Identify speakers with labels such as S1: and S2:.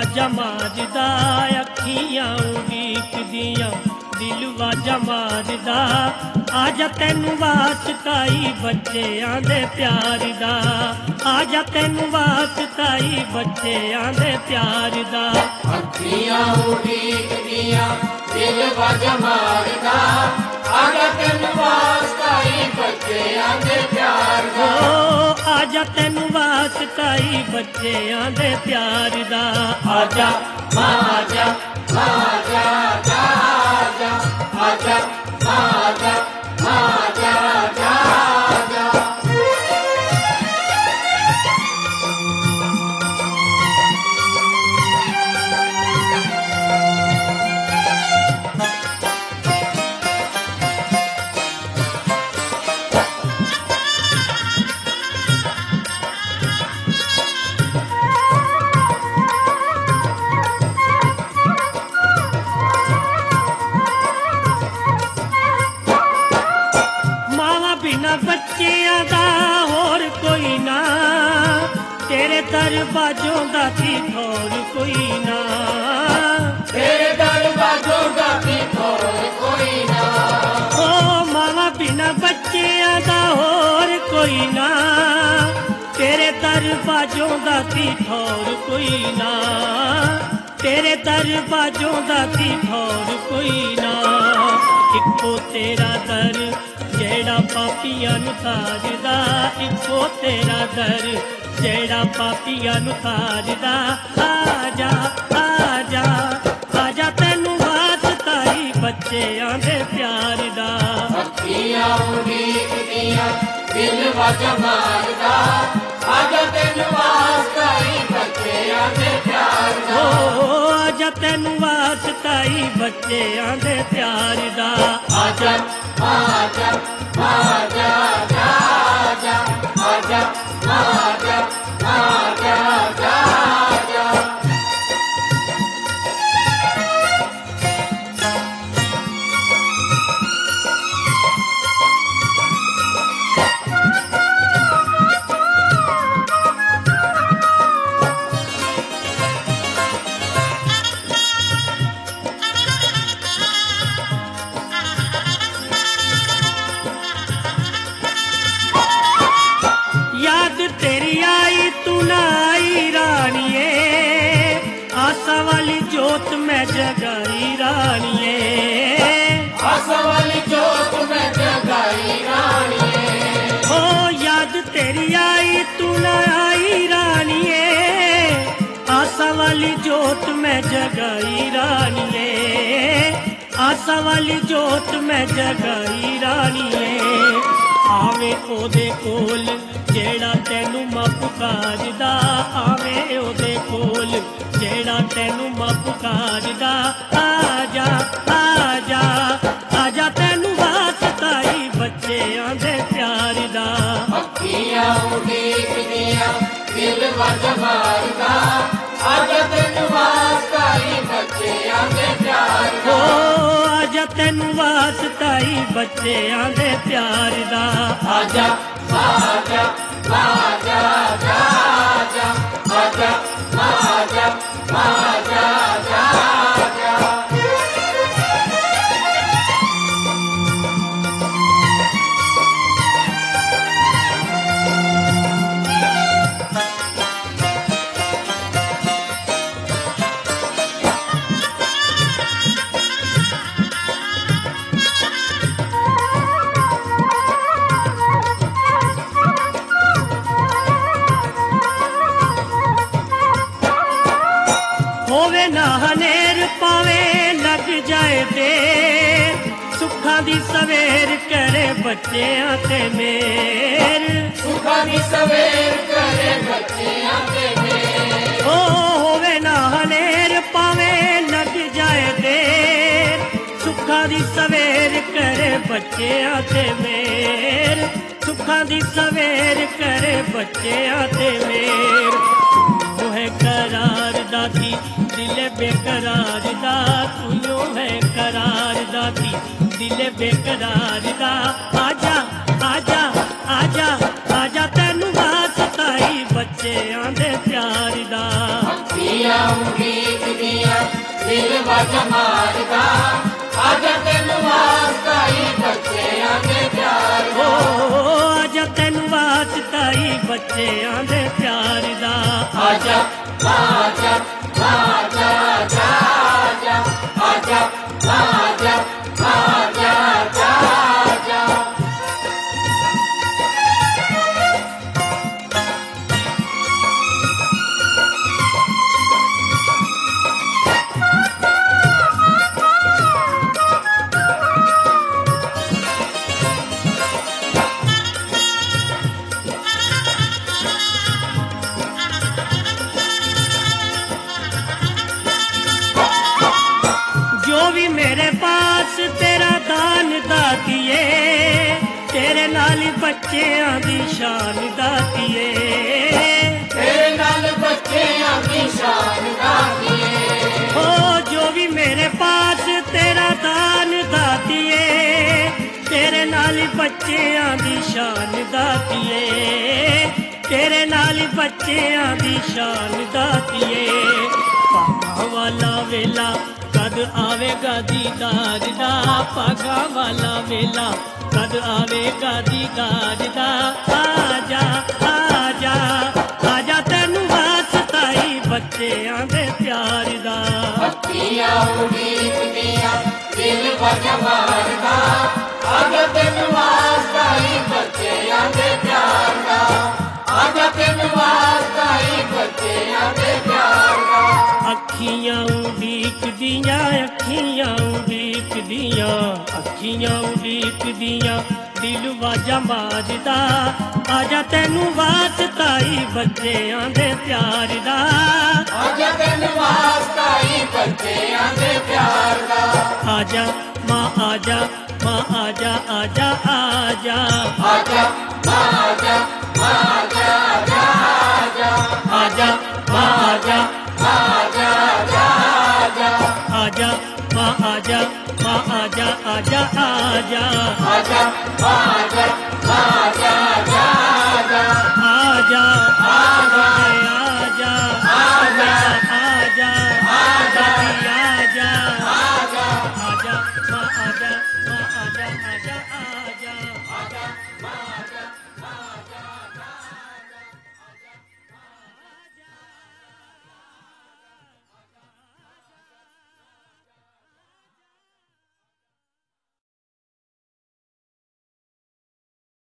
S1: ਵਾਜਾਂ ਮਾਰਦਾ, ਅੱਖੀਆਂ ਉਡੀਕਦੀਆਂ ਦਿਲ ਵਾਜਾਂ ਮਾਰਦਾ। ਆਜਾ ਤੈਨੂੰ ਵਾਸਤਾਈ ਬੱਚਿਆਂ ਦੇ ਪਿਆਰ ਦਾ, ਆਜਾ ਤੈਨੂੰ ਵਾਸਤਾਈ ਬੱਚਿਆਂ ਦੇ ਪਿਆਰ ਦਾ।
S2: ਅੱਖੀਆਂ ਉਡੀਕਦੀਆਂ ਦਿਲ ਵਾਜਾਂ ਮਾਰਦਾ, ਆਜਾ ਤੈਨੂੰ ਵਾਸਤਾਈ ਬੱਚਿਆਂ ਦੇ ਪਿਆਰ ਦਾ।
S1: ਆਜਾ ਤੈਨੂੰ ਵਾਸਤਾਈ ਬੱਚਿਆਂ ਦੇ ਪਿਆਰ ਦਾ।
S2: ਆਜਾ ਆਜਾ ਆਜਾ ਆਜਾ ਆਜਾ ਆਜਾ ਆਜਾ ਆਜਾ।
S1: ਬੱਚਿਆਂ ਦਾ ਹੋਰ ਕੋਈ ਨਾ, ਤੇਰੇ ਦਰਵਾਜ਼ੋਂ ਦਾ ਕੀ ਹੋਰ ਕੋਈ ਨਾ,
S2: ਤੇਰੇ ਦਰਵਾਜ਼ੋਂ ਦਾ ਕੀ ਹੋਰ ਕੋਈ ਨਾ।
S1: ਓ ਮਾਵਾਂ ਬਿਨਾ ਬੱਚਿਆਂ ਦਾ ਹੋਰ ਕੋਈ ਨਾ, ਤੇਰੇ ਦਰਵਾਜ਼ੋਂ ਦਾ ਕੀ ਹੋਰ ਕੋਈ ਨਾ, ਤੇਰੇ ਦਰਵਾਜ਼ੋਂ ਦਾ ਕੀ ਹੋਰ ਕੋਈ ਨਾ। ਇੱਕੋ ਤੇਰਾ ਦਰ ਜਿਹੜਾ ਪਾਪੀਆਂ ਨੂੰ ਤਾਰਦਾ, ਇੱਕੋ ਤੇਰਾ ਦਰ ਜਿਹੜਾ ਪਾਪੀਆਂ ਨੂੰ ਤਾਰਦਾ। ਆਜਾ ਆਜਾ ਆਜਾ ਤੈਨੂੰ ਵਾਸਤਾਈ ਬੱਚਿਆਂ ਦੇ ਪਿਆਰ ਦਾ।
S2: ਅੱਖੀਆਂ ਉਡੀਕਦੀਆਂ ਦਿਲ ਵਾਜਾਂ ਮਾਰਦਾ, ਆਜਾ ਤੈਨੂੰ ਵਾਸਤਾਈ ਬੱਚਿਆਂ ਦੇ ਪਿਆਰ ਦਾ।
S1: ਆਜਾ ਤੈਨੂੰ ਵਾਸਤਾਈ ਬੱਚਿਆਂ ਦੇ ਪਿਆਰ ਦਾ।
S2: ਆਜਾ ਆਜਾ ਆਜਾ ਆਜਾ ਆਜਾ ਆਜਾ ਆਜਾ ਆਜਾ।
S1: तेरी आई तू ना आई रानिए, आसा वाली जोत मैं जगाई रानिए,
S2: आसा वाली जोत मैं जगाई रानिए।
S1: ओ याद तेरी आई तू ना आई रानिए, आसा वाली जोत मैं जगाई रानिए, आसा वाली जोत मैं जगाई रानिए। आवे ओदे कोल ਜਿਹੜਾ ਤੈਨੂੰ ਮਾਂ ਪੁਕਾਰਦਾ, ਆਵੇਂ ਉਹਦੇ ਕੋਲ ਜਿਹੜਾ ਤੈਨੂੰ ਮਾਂ ਪੁਕਾਰਦਾ। ਆਜਾ ਆਜਾ ਆਜਾ ਤੈਨੂੰ ਵਾਸਤਾਈ ਬੱਚਿਆਂ ਦੇ ਪਿਆਰ ਦਾ।
S2: ਅੱਖੀਆਂ ਉਡੀਕਦੀਆਂ ਦਿਲ ਵਾਜਾਂ ਮਾਰਦਾ, ਆਜਾ ਤੈਨੂੰ ਵਾਸਤਾਈ ਬੱਚਿਆਂ ਦੇ ਪਿਆਰ ਦਾ।
S1: ਆਜਾ ਤੈਨੂੰ ਵਾਸਤਾਈ ਬੱਚਿਆਂ ਦੇ ਪਿਆਰ ਦਾ।
S2: ਆਜਾ ਆਜਾ ਆਜਾ ਆਜਾ ਆਜਾ ਆਜਾ ਆਜਾ ਆਜਾ।
S1: ਹੋਵੇ ਨਾ ਹਨੇਰ ਪਾਵੇ ਲੱਗ ਜਾਏ ਦੇਰ, ਸੁੱਖਾਂ ਦੀ ਸਵੇਰ ਕਰੇ ਬੱਚਿਆਂ ਤੇ ਮੇਰ,
S2: ਸੁੱਖਾਂ ਦੀ ਸਵੇਰ ਕਰੇ ਬੱਚਿਆਂ ਤੇ ਮੇਰ।
S1: ਹੋਵੇ ਨਾ ਹਨੇਰ ਪਾਵੇ ਲੱਗ ਜਾਏ ਦੇਰ, ਸੁੱਖਾਂ ਦੀ ਸਵੇਰ ਕਰੇ ਬੱਚਿਆਂ ਤੇ ਮੇਰ, ਸੁੱਖਾਂ ਦੀ ਸਵੇਰ ਕਰੇ ਬੱਚਿਆਂ ਤੇ ਮੇਰ। ਤੂੰ ਹੈ करार दाती दिल बेकरार दा, तू है करार दाती दिल बेकरार दा। आजा आजा आजा आजा तैनू वास्ताई बच्चेआं दे प्यार दा।
S2: ਅੱਖੀਆਂ ਉਡੀਕਦੀਆਂ ਦਿਲ ਵਜ ਮਾਰਦਾ ਆਜਾ ਤੈਨੂੰ ਵਾਸਤਾ ਹੀ ਬੱਚਿਆਂ ਦੇ ਪਿਆਰ ਦਾ
S1: ਆਜਾ ਤੈਨੂੰ ਵਾਸਤਾ ਹੀ ਬੱਚਿਆਂ ਦੇ ਪਿਆਰ ਦਾ
S2: ਆਜਾ ਆਜਾ ਆਜਾ ਆਜਾ ਆਜਾ ਆਜਾ ਆਜਾ ਆਜਾ
S1: ਜੋ ਵੀ ਮੇਰੇ ਪਾਸ ਤੇਰਾ ਦਾਨ ਦਾਤੀਏ ਤੇਰੇ ਨਾਲ ਹੀ ਬੱਚਿਆਂ ਦੀ ਸ਼ਾਨ ਦਾਤੀਏ
S2: ਤੇਰੇ ਨਾਲ ਬੱਚਿਆਂ ਦੀ ਸ਼ਾਨ ਦਾਤੀਏ
S1: ਓ ਜੋ ਵੀ ਮੇਰੇ ਪਾਸ ਤੇਰਾ ਦਾਨ ਦਾਤੀਏ ਤੇਰੇ ਨਾਲ ਹੀ ਬੱਚਿਆਂ ਦੀ ਸ਼ਾਨ ਦਾਤੀਏ ਤੇਰੇ ਨਾਲ ਹੀ ਬੱਚਿਆਂ ਦੀ ਸ਼ਾਨ ਦਾਤੀਏ ਭਾਗਾਂ ਵਾਲਾ ਵੇਲਾ ਕਦ ਆਵੇਗਾ ਦੀਦਾਰ ਦਾ ਭਾਗਾਂ ਵਾਲਾ ਵੇਲਾ ਕਦ ਆਵੇਗਾ ਦੀਦਾਰ ਦਾ ਆਜਾ ਆਜਾ ਆਜਾ ਤੈਨੂੰ ਵਾਸਤਾ ਹੀ ਬੱਚਿਆਂ ਦੇ ਪਿਆਰ ਦਾ
S2: ਅੱਖੀਆਂ ਉਡੀਕਦੀਆਂ ਦਿਲ ਵਜ ਮਾਰਦਾ ਆਜਾ ਤੈਨੂੰ ਵਾਸਤਾ ਹੀ ਬੱਚਿਆਂ ਦੇ ਪਿਆਰ ਦਾ ਆਜਾ ਤੈਨੂੰ ਵਾਸਤਾ ਹੀ ਬੱਚਿਆਂ ਦੇ ਪਿਆਰ ਦਾ
S1: ਅੱਖੀਆਂ ਉਡੀਕਦੀਆਂ ਅੱਖੀਆਂ ਉਡੀਕਦੀਆਂ ਅੱਖੀਆਂ ਉਡੀਕਦੀਆਂ ਦਿਲ ਵਾਜਾ ਮਾਰਦਾ ਆਜਾ ਤੈਨੂੰ ਵਾਸਤਾ ਹੀ ਬੱਚਿਆਂ ਦੇ ਪਿਆਰ ਦਾ
S2: ਆਜਾ ਤੈਨੂੰ ਵਾਸਤਾ ਹੀ ਬੱਚਿਆਂ ਦੇ ਪਿਆਰ ਦਾ
S1: ਆਜਾ ਮਾਂ ਆਜਾ ਮਾਂ ਆਜਾ ਆਜਾ ਆਜਾ
S2: ਆਜਾ ਆਜਾ ਆਜਾ ਆਜਾ
S1: ਆਜਾ ਮਾਂ ਆਜਾ
S2: ਆਜਾ ਆਜਾ
S1: ਆਜਾ ਮਾਂ ਆਜਾ ਮਾਂ ਆਜਾ ਆਜਾ ਆਜਾ
S2: ਆਜਾ ਆਜਾ